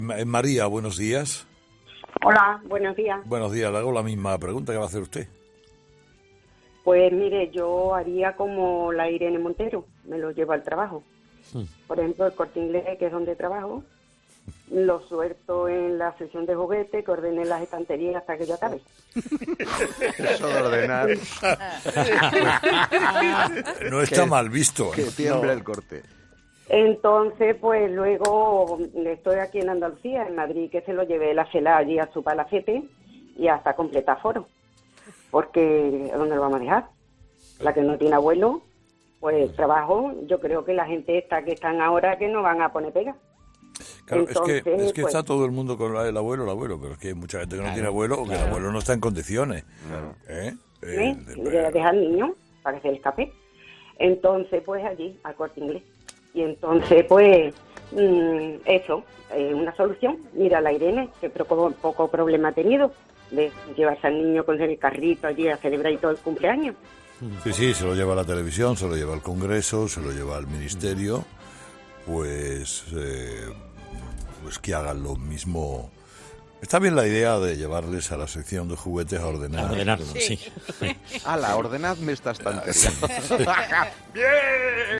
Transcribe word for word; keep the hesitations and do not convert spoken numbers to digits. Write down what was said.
Ma- María, buenos días. Hola, buenos días. Buenos días, le hago la misma pregunta que va a hacer usted. Pues mire, yo haría como la Irene Montero, me lo llevo al trabajo. Hmm. Por ejemplo, el Corte Inglés, que es donde trabajo, lo suelto en la sección de juguetes, que ordene las estanterías hasta que yo acabe. Eso de ordenar. No está Que- mal visto. Que ¿no? tiemble el Corte. Entonces, pues luego estoy aquí en Andalucía, en Madrid, que se lo llevé la cela allí a su palacete y hasta completar foro. Porque, ¿a dónde lo vamos a dejar? La que no tiene abuelo, pues trabajo, yo creo que la gente esta que están ahora que no van a poner pega. Claro, Entonces, es que, es que pues, está todo el mundo con la- el abuelo, el abuelo, pero es que hay mucha gente que no tiene abuelo o que el abuelo no está en condiciones. ¿Eh? Eh, ¿eh? de- Tiene que dejar al niño para que se le escape. Entonces, pues allí, al Corte Inglés. Y entonces, pues, mmm, eso, eh, una solución. Mira, la Irene, que poco, poco problema ha tenido de llevarse al niño con el carrito allí a celebrar y todo el cumpleaños. Sí, sí, se lo lleva a la televisión, se lo lleva al Congreso, se lo lleva al Ministerio, pues, eh, pues que hagan lo mismo. Está bien la idea de llevarles a la sección de juguetes a ordenar. A ordenarlo, sí. Ala, ordenadme esta estantería.